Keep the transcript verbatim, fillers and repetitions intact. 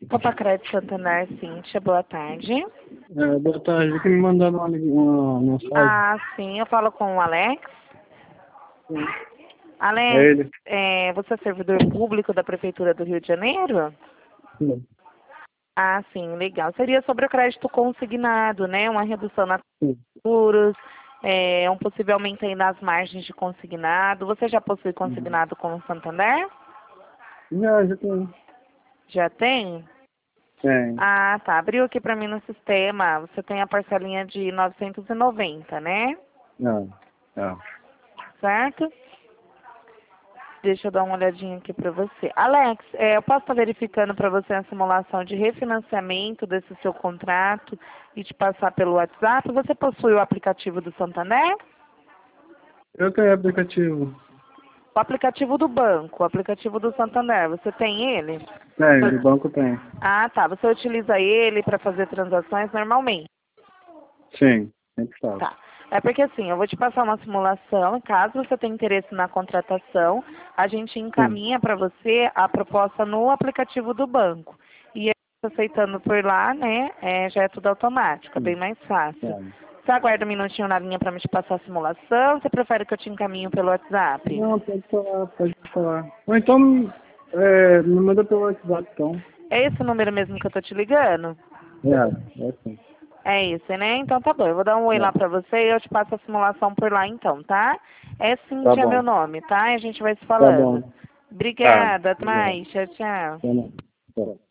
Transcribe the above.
Copa Crédito Santander, Cíntia, boa tarde. É, boa tarde, eu que me mandaram uma, uma mensagem. Ah, sim, eu falo com o Alex. Sim. Alex, É ele. é, você é servidor público da Prefeitura do Rio de Janeiro? Sim. Ah, sim, legal. Seria sobre o crédito consignado, né? Uma redução nas Sim. juros, é, um possível aumento aí nas margens de consignado. Você já possui consignado com o Santander? Já, já tem. Já tem? Tem. Ah, tá. Abriu aqui para mim no sistema. Você tem a parcelinha de novecentos e noventa, né? Não, não. Certo? Deixa eu dar uma olhadinha aqui para você. Alex, é, eu posso estar verificando para você a simulação de refinanciamento desse seu contrato e te passar pelo WhatsApp. Você possui o aplicativo do Santander? Eu tenho aplicativo. O aplicativo do banco, o aplicativo do Santander, você tem ele? Tem, do banco tem. Ah, tá. Você utiliza ele para fazer transações normalmente? Sim, sempre faço. Tá. É porque assim, eu vou te passar uma simulação, caso você tenha interesse na contratação, a gente Sim. encaminha para você a proposta no aplicativo do banco. E aí, aceitando por lá, né, é, já é tudo automático, é bem Sim. mais fácil. Tem. Você aguarda um minutinho na linha para me te passar a simulação, você prefere que eu te encaminhe pelo WhatsApp? Não, pode falar, pode falar. Ou então, é, me manda pelo WhatsApp, então. É esse o número mesmo que eu tô te ligando? É, é sim. É esse, né? Então tá bom, eu vou dar um oi lá É. pra você e eu te passo a simulação por lá então, tá? É Tá Cíntia meu bom, nome, tá? E a gente vai se tá falando. bom. Tá. Obrigada, até Obrigado. mais, tchau, tchau. Tá bom. Tá.